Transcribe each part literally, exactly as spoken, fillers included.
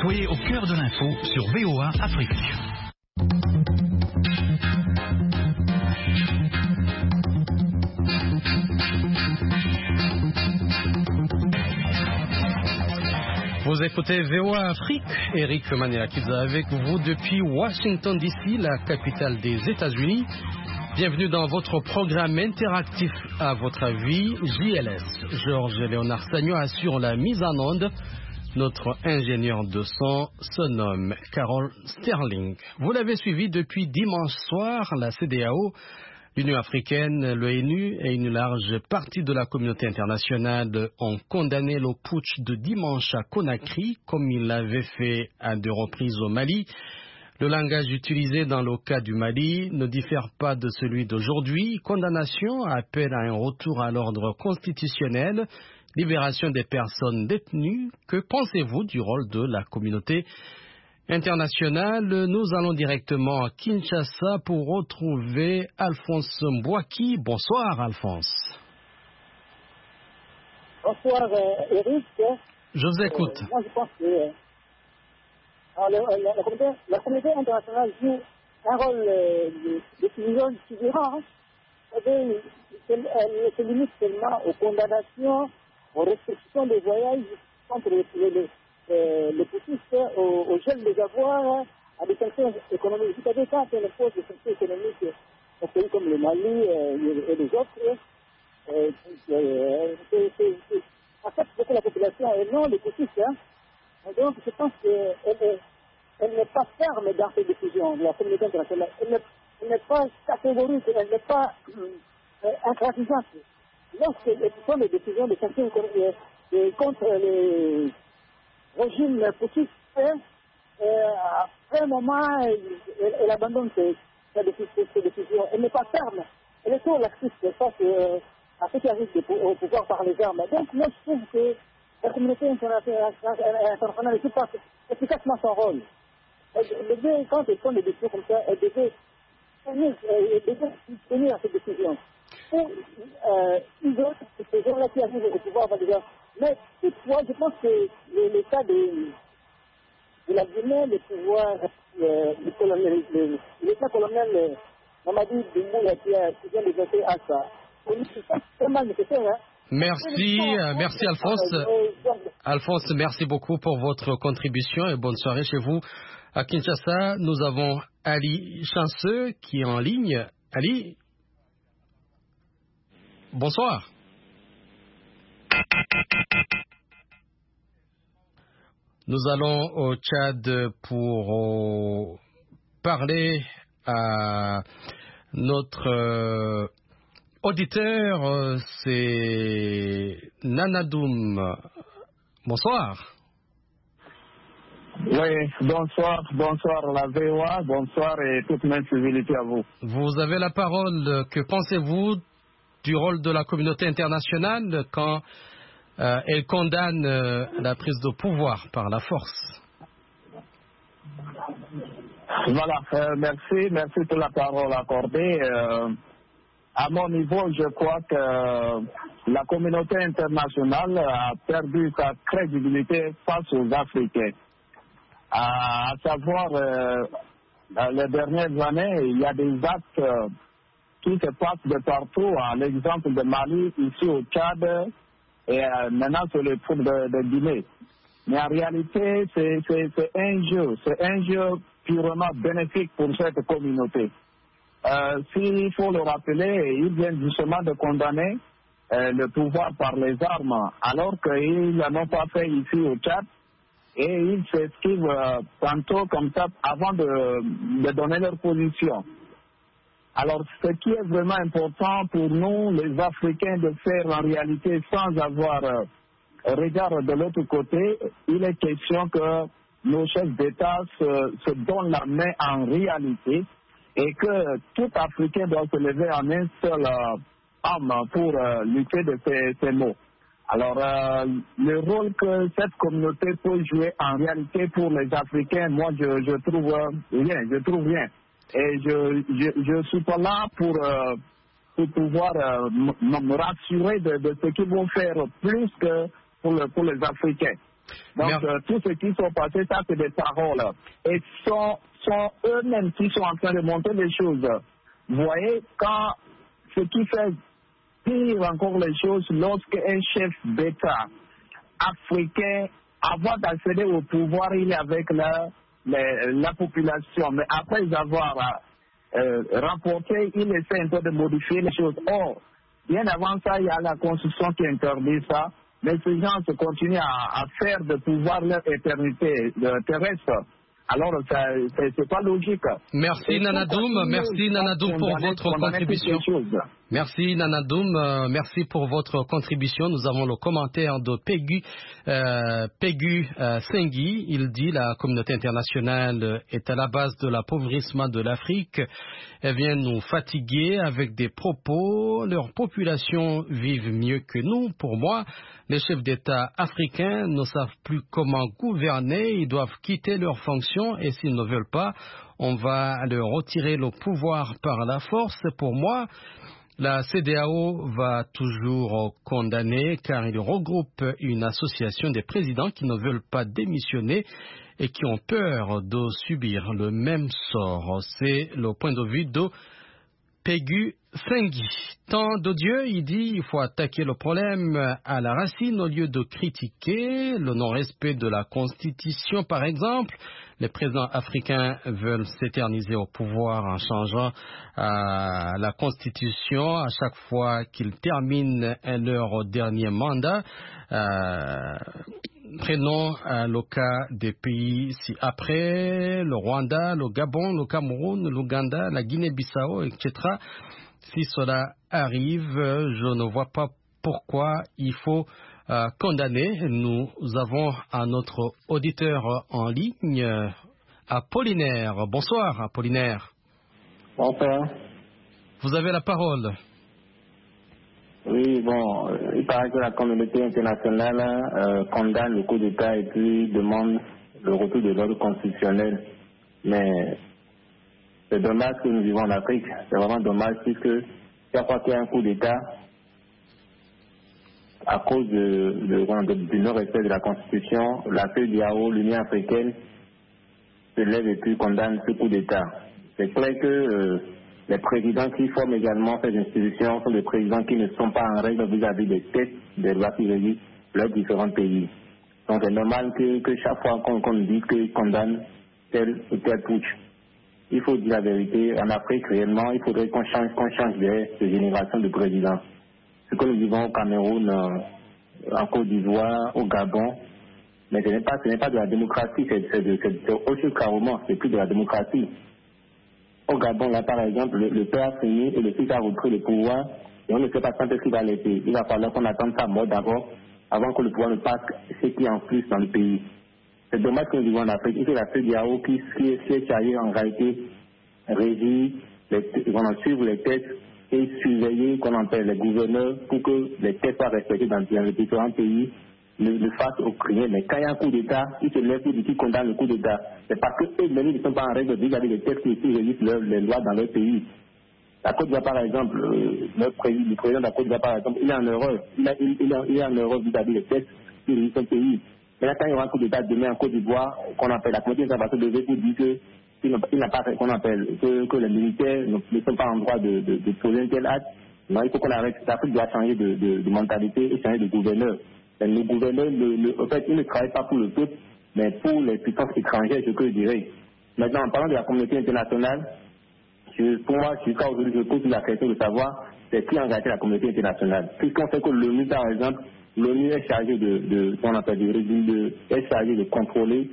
Soyez au cœur de l'info sur V O A Afrique. Vous écoutez V O A Afrique, Eric Maniakidza avec vous depuis Washington D C, la capitale des États-Unis. Bienvenue dans votre programme interactif à votre avis, J L S. Georges Léonard Sagnon assure la mise en onde. Notre ingénieur de son se nomme Carol Sterling. Vous l'avez suivi depuis dimanche soir, la C E D E A O, l'Union africaine, l'ONU et une large partie de la communauté internationale ont condamné le putsch de dimanche à Conakry, comme il l'avait fait à deux reprises au Mali. Le langage utilisé dans le cas du Mali ne diffère pas de celui d'aujourd'hui. Condamnation appelle à un retour à l'ordre constitutionnel, libération des personnes détenues. Que pensez-vous du rôle de la communauté internationale? Nous allons directement à Kinshasa pour retrouver Alphonse Mbouaki. Bonsoir Alphonse. Bonsoir euh, Eric. Je vous écoute. Euh, moi je pense que euh, alors, la, la, la, communauté, la communauté internationale joue un rôle euh, de décision souverain. Elle ne se limite seulement aux condamnations, aux restrictions des voyages contre les, les, les, les, les poutistes, aux, aux gels des avoirs, à des sanctions économiques. Vous savez, quand on impose des sanctions économiques aux pays comme le Mali euh, et les autres, euh, euh, c'est, c'est, c'est, en fait, beaucoup la population et non les poutistes. Hein. Donc, je pense qu'elle elle, elle n'est pas ferme dans ses décisions, la communauté internationale. Elle n'est pas catégorique, elle n'est pas euh, intransigeante. Lorsque ce sont des décisions de sanctions euh, contre les régimes poutistes, euh, après un moment, elle, elle, elle abandonne ses, ses, ses décisions. Elle n'est pas ferme. Elle est trop laxiste face euh, à ce qui arrive au pouvoir par les armes. Donc, moi, je trouve que la communauté internationale ne joue pas efficacement son rôle. Elle devait, quand elle prend des décisions comme ça, elle devait tenir, elle devait tenir à ces décisions. Pour euh, isoler ces gens-là qui arrivent au pouvoir, par exemple. Mais toutefois, je pense que l'état de, de la Guinée, le pouvoir, euh, le colonel, le, l'état colonial euh, Mamadi Doumbouya qui, qui vient de voter à ça, c'est vraiment nécessaire. Hein. Merci, euh, merci Alphonse. Alphonse, merci beaucoup pour votre contribution et bonne soirée chez vous. À Kinshasa, nous avons Ali Chanceux qui est en ligne. Ali, bonsoir. Nous allons au Tchad pour euh, parler à notre euh, auditeur, euh, c'est Nanadoum. Bonsoir. Oui, bonsoir, bonsoir la V O A, bonsoir et toute ma civilité à vous. Vous avez la parole. Que pensez-vous du rôle de la communauté internationale quand euh, elle condamne euh, la prise de pouvoir par la force? Voilà, euh, merci, merci pour la parole accordée. Euh, à mon niveau, je crois que la communauté internationale a perdu sa crédibilité face aux Africains. À savoir, euh, dans les dernières années, il y a des actes euh, qui se passent de partout. À l'exemple de Mali, ici au Tchad, et euh, maintenant sur le trou de, de Guinée. Mais en réalité, c'est, c'est, c'est un jeu, c'est un jeu purement bénéfique pour cette communauté. Euh, S'il faut le rappeler, ils viennent justement de condamner euh, le pouvoir par les armes, alors qu'ils n'en ont pas fait ici au Tchad. Et ils s'esquivent euh, tantôt comme ça avant de, de donner leur position. Alors, ce qui est vraiment important pour nous, les Africains, de faire en réalité sans avoir euh, regard de l'autre côté, il est question que nos chefs d'État se, se donnent la main en réalité et que tout Africain doit se lever en un seul euh, homme pour euh, lutter de ces, ces maux. Alors, euh, le rôle que cette communauté peut jouer en réalité pour les Africains, moi, je, je trouve euh, rien, je trouve rien. Et je je, je suis pas là pour, euh, pour pouvoir euh, me rassurer de, de ce qu'ils vont faire plus que pour, le, pour les Africains. Donc, euh, tout ce qui sont passés, ça, c'est des paroles. Et sont, sont eux-mêmes qui sont en train de monter les choses. Vous voyez, quand ce qui fait pire encore les choses, lorsqu'un chef d'État africain, avant d'accéder au pouvoir, il est avec la, la, la population. Mais après avoir euh, remporté, il essaie un peu de modifier les choses. Or, bien avant ça, il y a la Constitution qui interdit ça. Mais ces gens se continuent à, à faire de pouvoir leur éternité terrestre. Alors, c'est pas logique. Merci Nanadoum, merci Nanadoum pour votre contribution. Merci Nanadoum, euh, merci pour votre contribution. Nous avons le commentaire de Pegu, euh, Pegu euh, Sengui. Il dit la communauté internationale est à la base de l'appauvrissement de l'Afrique. Elle vient nous fatiguer avec des propos. Leur population vivent mieux que nous. Pour moi, les chefs d'État africains ne savent plus comment gouverner. Ils doivent quitter leurs fonctions et s'ils ne veulent pas, on va leur retirer le pouvoir par la force. Pour moi, la C E D E A O va toujours condamner car il regroupe une association des présidents qui ne veulent pas démissionner et qui ont peur de subir le même sort. C'est le point de vue de Pegu Sengui. Tant de Dieu, il dit, il faut attaquer le problème à la racine au lieu de critiquer le non-respect de la Constitution, par exemple. Les présidents africains veulent s'éterniser au pouvoir en changeant euh, la Constitution à chaque fois qu'ils terminent leur dernier mandat. Euh, Prenons euh, le cas des pays ci-après, le Rwanda, le Gabon, le Cameroun, l'Ouganda, la Guinée-Bissau, et cetera. Si cela arrive, je ne vois pas pourquoi il faut euh, condamner. Nous avons un notre auditeur en ligne, Apollinaire. Bonsoir, Apollinaire. Bonsoir. Vous avez la parole. Oui, bon, il paraît que la communauté internationale euh, condamne le coup d'État et puis demande le retour de l'ordre constitutionnel. Mais c'est dommage que nous vivons en Afrique. C'est vraiment dommage puisque chaque fois qu'il y a un coup d'État, à cause de, de, de, du non-respect de la Constitution, la C E D E A O, l'Union africaine, se lève et puis condamne ce coup d'État. C'est clair que euh, les présidents qui forment également ces institutions sont des présidents qui ne sont pas en règle vis-à-vis des textes des lois qui régissent leurs différents pays. Donc c'est normal que, que chaque fois qu'on qu dit qu'ils condamnent tel ou tel putsch. Il faut dire la vérité, en Afrique réellement, il faudrait qu'on change, qu'on change de, de génération de présidents. Ce que nous vivons au Cameroun, euh, en Côte d'Ivoire, au Gabon, mais ce n'est pas, ce n'est pas de la démocratie, c'est autre chose carrément, c'est plus de la démocratie. Au Gabon, là, par exemple, le, le père a fini et le fils a repris le pouvoir et on ne sait pas quand est-ce qu'il va laisser. Il va falloir qu'on attende sa mort d'abord avant que le pouvoir ne passe ce qui est en plus dans le pays. C'est dommage que nous vivons en Afrique. Et c'est la C E D E A O qui, qui, qui est chargée en réalité régir, on suivre les textes et surveiller qu'on appelle les gouverneurs pour que les textes soient respectés dans, dans les différents pays. Le, le face au rien, mais quand il y a un coup d'État, ils se lèvent pour dire qu'ils condamnent le coup d'État. C'est parce qu'eux-mêmes ne sont pas en règle vis-à-vis des textes qui régissent leur, les lois dans leur pays. La Côte d'Ivoire, par exemple, euh, notre président, le président de la Côte d'Ivoire, par exemple, il est en erreur. Il, a, il, il, a, il est en erreur vis-à-vis des textes qui régissent son pays. Mais là, quand il y aura un coup d'État demain en Côte d'Ivoire, qu'on appelle la communauté internationale de pour dire que il n'a pas fait qu'on appelle, que, que les militaires ne, ne sont pas en droit de, de, de poser un tel acte. Non, il faut qu'on arrête. L'Afrique doit changer de, de, de mentalité et changer de gouverneur. Les gouverneurs, le, le, en fait, ils ne travaillent pas pour le peuple, mais pour les puissances étrangères, ce que je dirais. Maintenant, en parlant de la communauté internationale, je, pour moi, jusqu'à aujourd'hui, je pose la question de savoir c'est qui a engagé la communauté internationale. Puisqu'on sait que l'ONU, par exemple, l'ONU est chargée de, de, on appelle de, de, est chargée de contrôler.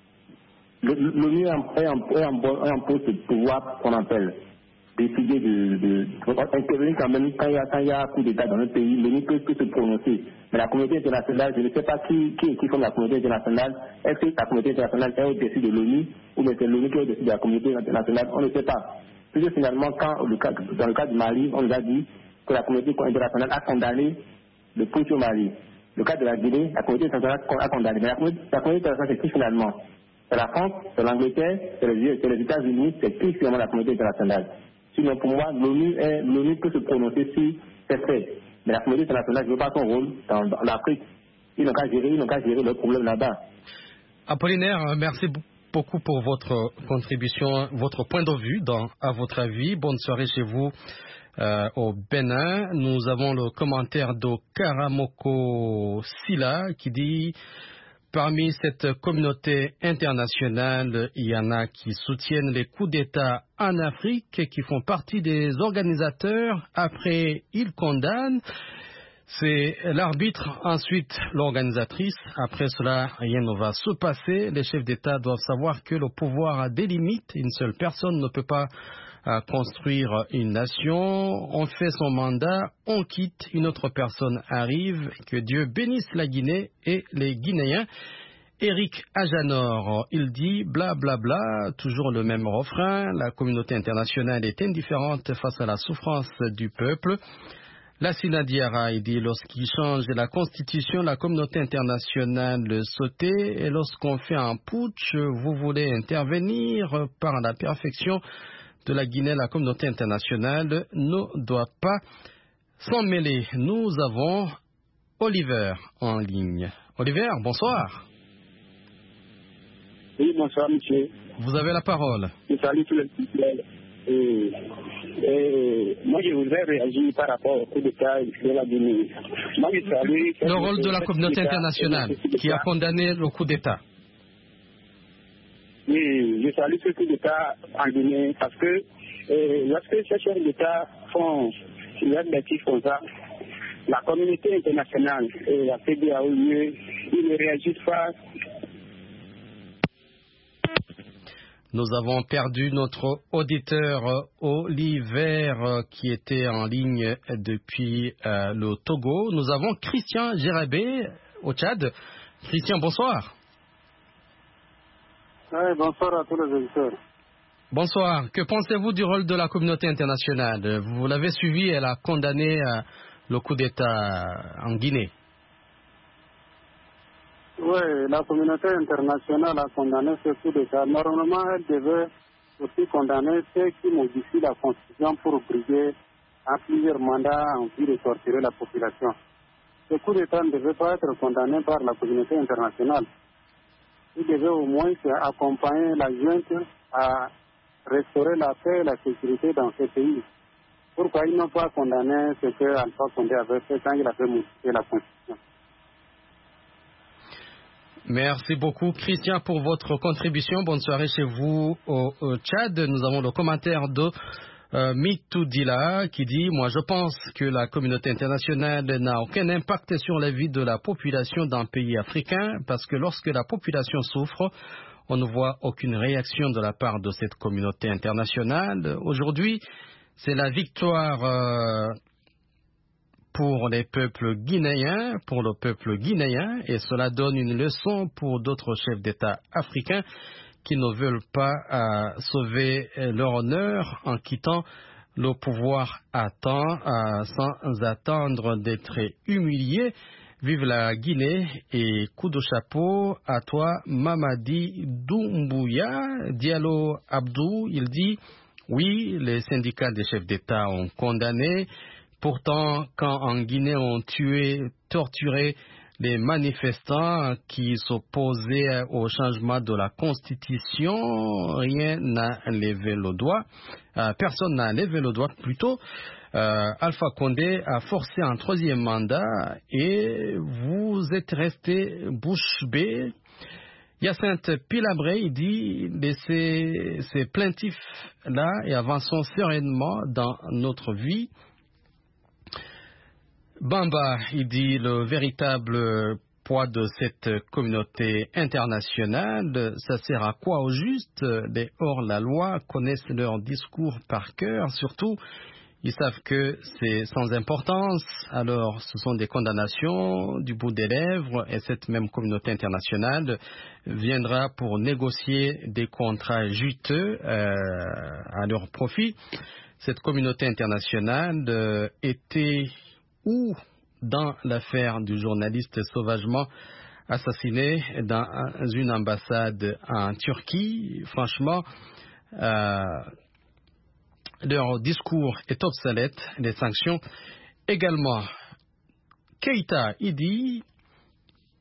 L'ONU est en, est en, est en, est en poste de pouvoir, qu'on appelle, décider de, de, de intervenir quand même quand il y a, quand il y a un coup d'État dans notre pays, l'ONU peut, peut se prononcer. Mais la communauté internationale, je ne sais pas qui, qui, qui forme la communauté internationale. Est-ce que la communauté internationale est au-dessus de l'ONU ou bien c'est l'ONU qui est au-dessus de la communauté internationale? On ne sait pas. Puisque finalement, quand le cas, dans le cas du Mali, on nous a dit que la communauté internationale a condamné le putsch au Mali. Le cas de la Guinée, la communauté internationale a condamné. Mais la communauté, la communauté internationale, c'est qui finalement? C'est la France, c'est l'Angleterre, c'est les, les États-Unis, c'est qui finalement la communauté internationale? Sinon, pour moi, l'ONU peut se prononcer sur ces faits. Mais la communauté internationale ne joue pas son rôle dans, dans l'Afrique. Ils n'ont qu'à gérer, ils n'ont qu'à gérer leurs problèmes là-bas. Apollinaire, merci beaucoup pour votre contribution, votre point de vue dans À votre avis. Bonne soirée chez vous euh, au Bénin. Nous avons le commentaire de Karamoko Silla qui dit: parmi cette communauté internationale, il y en a qui soutiennent les coups d'État en Afrique et qui font partie des organisateurs. Après, ils condamnent. C'est l'arbitre, ensuite l'organisatrice. Après cela, rien ne va se passer. Les chefs d'État doivent savoir que le pouvoir a des limites. Une seule personne ne peut pas euh, construire une nation. On fait son mandat, on quitte, une autre personne arrive. Que Dieu bénisse la Guinée et les Guinéens. Eric Ajanor, il dit blablabla, bla bla, toujours le même refrain. La communauté internationale est indifférente face à la souffrance du peuple. La Sinadiara, il dit, lorsqu'il change la constitution, la communauté internationale sautait, et lorsqu'on fait un putsch, vous voulez intervenir par la perfection de la Guinée. La communauté internationale ne doit pas s'en mêler. Nous avons Oliver en ligne. Oliver, bonsoir. Oui, bonsoir, monsieur. Vous avez la parole. Je salue tous les fidèles. Et, et moi, je voudrais réagir par rapport au coup d'État de la Guinée. Moi, je salue le rôle de la communauté internationale qui a condamné le coup d'État. Oui, je salue ce coup d'État en Guinée parce que euh, lorsque ces chefs d'État font leurs bêtises comme ça, la communauté internationale et la C D A O, ils ne réagissent pas. Nous avons perdu notre auditeur euh, Oliver euh, qui était en ligne depuis euh, le Togo. Nous avons Christian Gérabé au Tchad. Christian, bonsoir. Oui, bonsoir à tous les auditeurs. Bonsoir. Que pensez-vous du rôle de la communauté internationale? Vous l'avez suivi, elle a condamné euh, le coup d'État en Guinée. Oui, la communauté internationale a condamné ce coup d'État. Normalement, elle devait aussi condamner ceux qui modifient la Constitution pour briguer à plusieurs mandats en vue de torturer la population. Ce coup d'État ne devait pas être condamné par la communauté internationale. Il devait au moins accompagner la junte à restaurer la paix et la sécurité dans ce pays. Pourquoi ils n'ont pas condamné ce que Alpha Condé avait fait quand il avait modifié la Constitution? Merci beaucoup, Christian, pour votre contribution. Bonne soirée chez vous au, au Tchad. Nous avons le commentaire de euh, Mitoudila qui dit: moi, je pense que la communauté internationale n'a aucun impact sur la vie de la population d'un pays africain parce que lorsque la population souffre, on ne voit aucune réaction de la part de cette communauté internationale. Aujourd'hui, c'est la victoire euh, pour les peuples guinéens, pour le peuple guinéen, et cela donne une leçon pour d'autres chefs d'État africains qui ne veulent pas euh, sauver leur honneur en quittant le pouvoir à temps, euh, sans attendre d'être humiliés. Vive la Guinée et coup de chapeau à toi, Mamadi Doumbouya. Diallo Abdou, il dit: oui, les syndicats des chefs d'État ont condamné. Pourtant, quand en Guinée on tué, torturé les manifestants qui s'opposaient au changement de la Constitution, rien n'a levé le doigt. Euh, personne n'a levé le doigt plutôt. Euh, Alpha Condé a forcé un troisième mandat et vous êtes resté bouche bée. Hyacinthe Pilabré, il dit: laissez ces plaintifs-là et avançons sereinement dans notre vie. Bamba, il dit: le véritable poids de cette communauté internationale, ça sert à quoi au juste? Les hors-la-loi connaissent leur discours par cœur, surtout ils savent que c'est sans importance, alors ce sont des condamnations du bout des lèvres et cette même communauté internationale viendra pour négocier des contrats juteux euh, à leur profit. Cette communauté internationale euh, était ou dans l'affaire du journaliste sauvagement assassiné dans une ambassade en Turquie. Franchement, euh, leur discours est obsolète, les sanctions également. Keïta, il dit: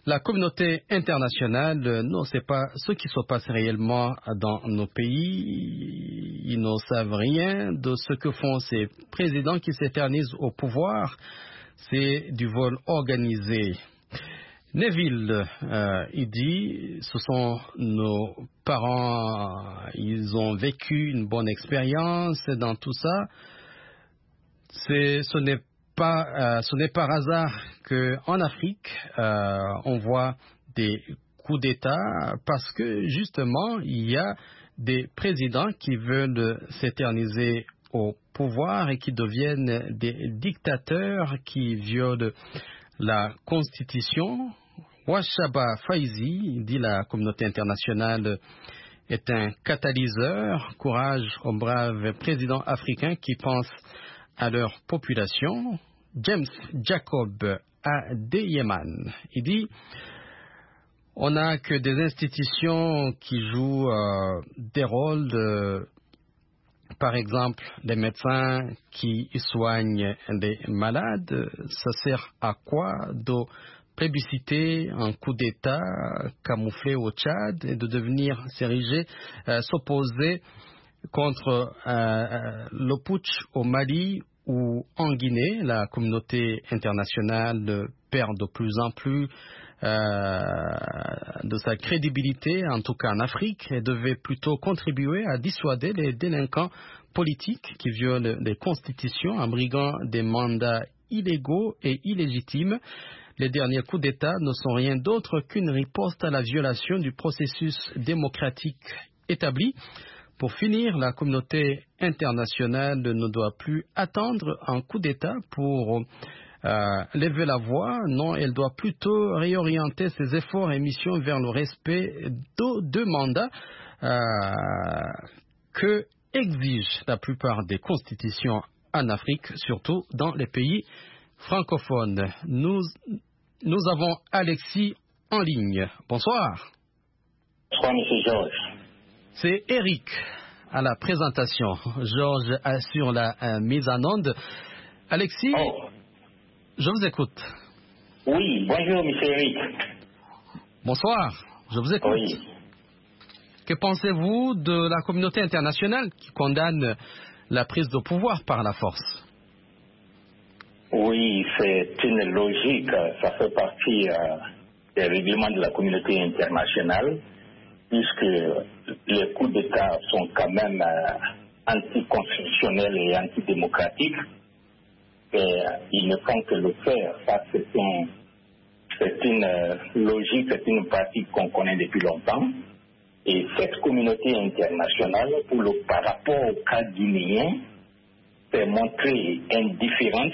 La communauté internationale ne sait pas ce qui se passe réellement dans nos pays. Ils ne savent rien de ce que font ces présidents qui s'éternisent au pouvoir. C'est du vol organisé. Neville, euh, il dit, ce sont nos parents, ils ont vécu une bonne expérience dans tout ça. C'est, ce n'est pas, euh, ce n'est par hasard qu'en Afrique, euh, on voit des coups d'État parce que justement, il y a des présidents qui veulent s'éterniser au pouvoir et qui deviennent des dictateurs qui violent la Constitution. Wachaba Faizi, dit la communauté internationale, est un catalyseur. Courage aux braves présidents africains qui pensent à leur population. James Jacob Adeyeman, il dit on n'a que des institutions qui jouent euh, des rôles de, par exemple, les médecins qui soignent des malades. Ça sert à quoi de plébisciter un coup d'État camouflé au Tchad et de devenir s'ériger, euh, s'opposer contre euh, le putsch au Mali ou en Guinée. La communauté internationale perd de plus en plus euh, de sa crédibilité, en tout cas en Afrique, et devait plutôt contribuer à dissuader les délinquants politiques qui violent les constitutions en briguant des mandats illégaux et illégitimes. Les derniers coups d'État ne sont rien d'autre qu'une riposte à la violation du processus démocratique établi. Pour finir, la communauté internationale ne doit plus attendre un coup d'État pour euh, lever la voix. Non, elle doit plutôt réorienter ses efforts et missions vers le respect de deux mandats euh, que exigent la plupart des constitutions en Afrique, surtout dans les pays francophones. Nous, nous avons Alexis en ligne. Bonsoir. Bonsoir, M. Georges. C'est Eric à la présentation. Georges assure la euh, mise en onde. Alexis, oh. Je vous écoute. Oui, bonjour, M. Eric. Bonsoir, je vous écoute. Oui. Que pensez-vous de la communauté internationale qui condamne la prise de pouvoir par la force? Oui, c'est une logique. Ça fait partie euh, des règlements de la communauté internationale, puisque les coups d'État sont quand même euh, anticonstitutionnels et antidémocratiques. Et euh, ils ne font que le faire. Ça, c'est, un, c'est une euh, logique, c'est une pratique qu'on connaît depuis longtemps. Et cette communauté internationale, pour le, par rapport au cas guinéen, s'est montrée indifférente.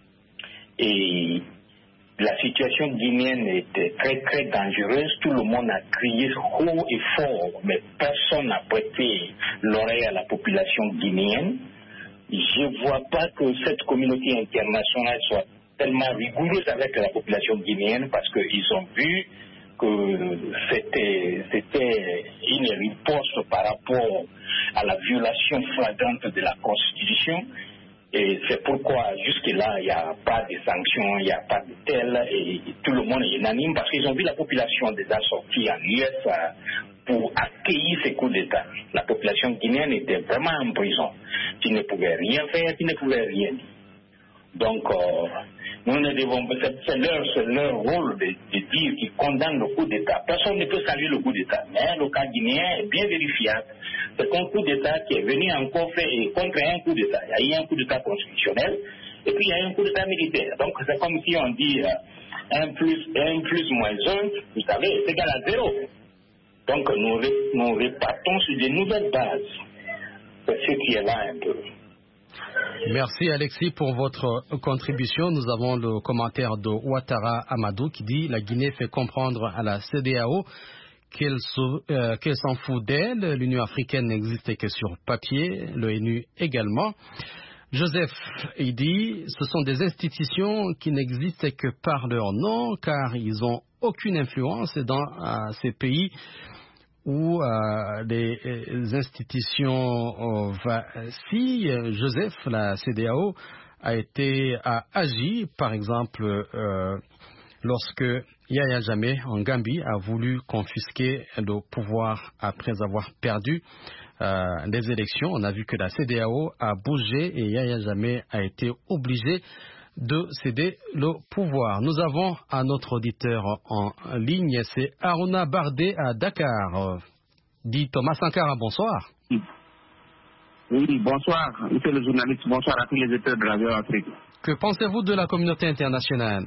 Et la situation guinéenne était très très dangereuse. Tout le monde a crié haut et fort, mais personne n'a prêté l'oreille à la population guinéenne. Je ne vois pas que cette communauté internationale soit tellement rigoureuse avec la population guinéenne parce qu'ils ont vu que c'était, c'était une riposte par rapport à la violation flagrante de la Constitution. Et c'est pourquoi jusque-là, il n'y a pas de sanctions, il n'y a pas de tel, et tout le monde est unanime parce qu'ils ont vu la population déjà sortir en U S pour accueillir ces coups d'État. La population guinéenne était vraiment en prison. Qui ne pouvait rien faire, qui ne pouvait rien dire. Donc, euh, nous ne devons pas, c'est leur, c'est leur rôle de, de dire qu'ils condamnent le coup d'État. Personne ne peut saluer le coup d'État, mais le cas guinéen est bien vérifiable. C'est un coup d'État qui est venu encore faire contre un coup d'État. Il y a eu un coup d'État constitutionnel et puis il y a eu un coup d'État militaire. Donc c'est comme si on dit euh, un plus un plus moins un, vous savez, c'est égal à zéro. Donc nous, nous repartons sur de nouvelles bases. C'est ce qui est là un peu. Merci Alexis pour votre contribution. Nous avons le commentaire de Ouattara Amadou qui dit « La Guinée fait comprendre à la C D A O qu'elle, euh, qu'elle s'en fout d'elle. L'Union africaine n'existe que sur papier, l'ONU également. » Joseph, il dit « Ce sont des institutions qui n'existent que par leur nom car ils n'ont aucune influence dans euh, ces pays où euh, les, les institutions euh, vacillent. Joseph, la C D A O, a été a agi, par exemple, euh, lorsque Yahya Jammeh, en Gambie, a voulu confisquer le pouvoir après avoir perdu euh, les élections. On a vu que la C E D E A O a bougé et Yahya Jammeh a été obligé de céder le pouvoir. Nous avons un autre auditeur en ligne, c'est Aruna Bardé à Dakar. Dit Thomas Sankara, bonsoir. Oui, bonsoir, monsieur le journaliste, bonsoir à tous les auditeurs de Radio Afrique. Que pensez-vous de la communauté internationale?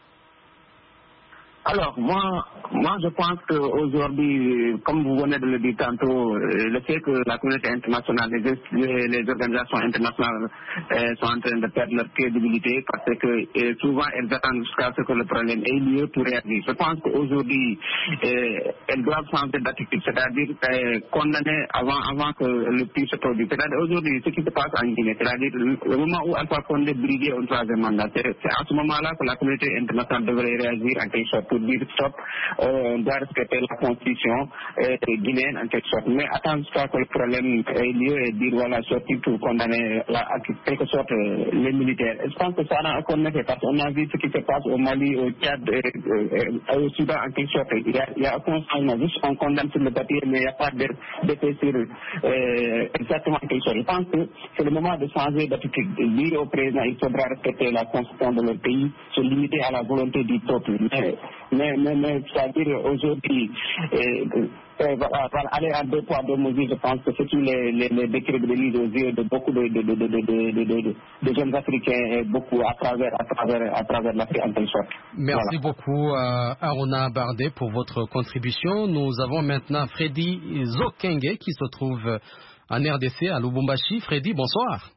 Alors, moi, moi, je pense qu'aujourd'hui, comme vous venez de le dire tantôt, le fait que la communauté internationale, les, les organisations internationales euh, sont en train de perdre leur crédibilité parce que euh, souvent elles attendent jusqu'à ce que le problème ait lieu pour réagir. Je pense qu'aujourd'hui, euh, elles doivent changer d'attitude, c'est-à-dire euh, condamner avant, avant que le pire se produise. C'est-à-dire aujourd'hui, ce qui se passe en Guinée, c'est-à-dire le, le moment où Alpha Condé briguait un troisième mandat, c'est à ce moment-là que la communauté internationale devrait réagir en quelque sorte pour dire stop, euh, on doit respecter la constitution euh, guinéenne en quelque sorte. Mais attendre jusqu'à que le problème ait lieu et dire voilà, sortir pour condamner la, en quelque sorte euh, les militaires. Et je pense que ça n'a aucun effet parce qu'on a vu ce qui se passe au Mali, au Tchad, et, et, et au Soudan en quelque sorte. Il y a, il y a aucun changement, juste on condamne sur le papier, mais il n'y a pas d'effet sur euh, exactement en quelque sorte. Je pense que c'est le moment de changer d'attitude. Dire au président il faudra respecter la constitution de leur pays, se limiter à la volonté du peuple. Mais, mais, mais, mais c'est-à-dire aujourd'hui, euh, euh, voilà, aller à deux poids, deux mesures, je pense que c'est qui les, les, les décrédibilise aux yeux de beaucoup de, de, de, de, de, de, de, de, de jeunes Africains et beaucoup à travers, à travers, à travers l'Afrique en quelque sorte. Merci voilà. beaucoup à Aruna Bardé pour votre contribution. Nous avons maintenant Freddy Zokenge qui se trouve en R D C à Lubumbashi. Freddy, bonsoir.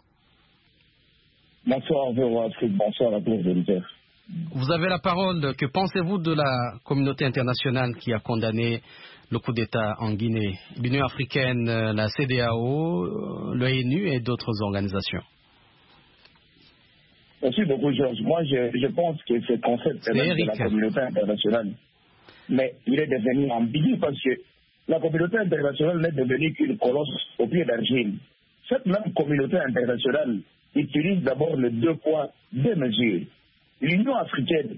Bonsoir, bonsoir à tous les auditeurs. Vous avez la parole. Que pensez-vous de la communauté internationale qui a condamné le coup d'État en Guinée? L'Union africaine, la C E D E A O, l'ONU et d'autres organisations. Merci beaucoup, Georges. Moi, je, je pense que ce concept de la communauté internationale, mais il est devenu ambigu parce que la communauté internationale n'est devenue qu'une colosse au pied d'argile. Cette même communauté internationale utilise d'abord le deux poids, deux mesures. L'Union africaine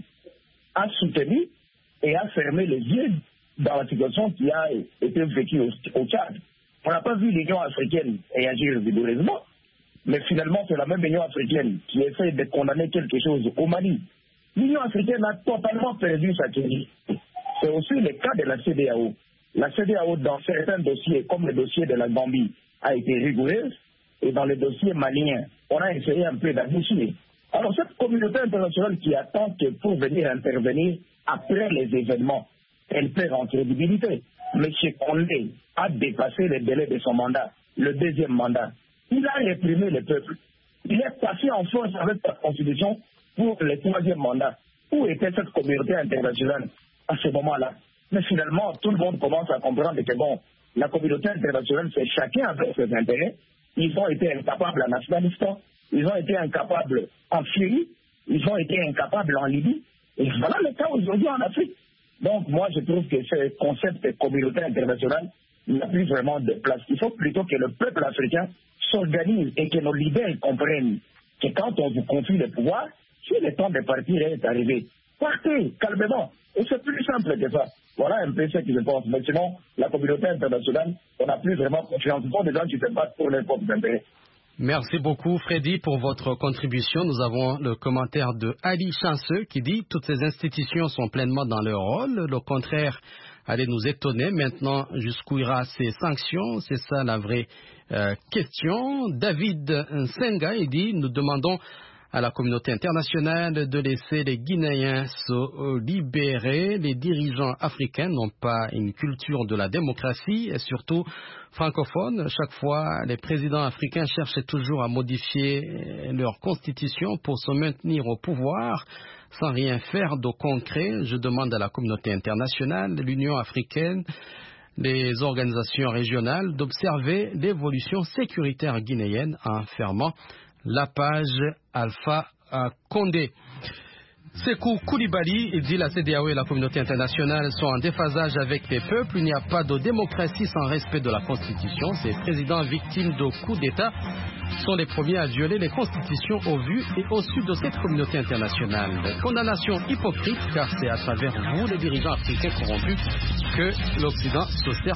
a soutenu et a fermé les yeux dans la situation qui a été vécue au, au Tchad. On n'a pas vu l'Union africaine réagir vigoureusement, mais finalement c'est la même Union africaine qui essaie de condamner quelque chose au Mali. L'Union africaine a totalement perdu sa crédibilité. C'est aussi le cas de la C E D E A O. La C E D E A O, dans certains dossiers, comme le dossier de la Gambie, a été rigoureuse, et dans les dossiers maliens, on a essayé un peu d'adoucir. Alors cette communauté internationale qui attend que pour venir intervenir après les événements, elle perd en crédibilité. M. Condé a dépassé le délai de son mandat, le deuxième mandat. Il a réprimé le peuple. Il est passé en force avec sa constitution pour le troisième mandat. Où était cette communauté internationale à ce moment-là? Mais finalement, tout le monde commence à comprendre que bon, la communauté internationale, c'est chacun avec ses intérêts. Ils ont été incapables en Afghanistan, ils ont été incapables en Syrie, ils ont été incapables en Libye. Et voilà le cas aujourd'hui en Afrique. Donc moi, je trouve que ce concept de communauté internationale n'a plus vraiment de place. Il faut plutôt que le peuple africain s'organise et que nos leaders comprennent que quand on vous confie le pouvoir, si le temps de partir est arrivé, partez calmement. Et c'est plus simple que ça. Voilà un peu ce que je pense. Mais sinon, la communauté internationale, on n'a plus vraiment confiance. Ce sont des gens qui se battent pour leurs propres intérêts. Merci beaucoup, Freddy, pour votre contribution. Nous avons le commentaire de Ali Chanceux qui dit « Toutes ces institutions sont pleinement dans leur rôle. Le contraire allait nous étonner. Maintenant, jusqu'où ira ces sanctions? C'est ça la vraie euh, question. » David Nsenga, il dit « Nous demandons à la communauté internationale de laisser les Guinéens se libérer. Les dirigeants africains n'ont pas une culture de la démocratie, et surtout francophone. Chaque fois, les présidents africains cherchent toujours à modifier leur constitution pour se maintenir au pouvoir sans rien faire de concret. Je demande à la communauté internationale, l'Union africaine, les organisations régionales d'observer l'évolution sécuritaire guinéenne en fermant la page Alpha Condé. Sékou Koulibaly dit la C D A O et la communauté internationale sont en déphasage avec les peuples. Il n'y a pas de démocratie sans respect de la Constitution. Ces présidents victimes de coups d'État sont les premiers à violer les constitutions au vu et au su de cette communauté internationale. Condamnation hypocrite car c'est à travers vous, les dirigeants africains corrompus, que l'Occident se sert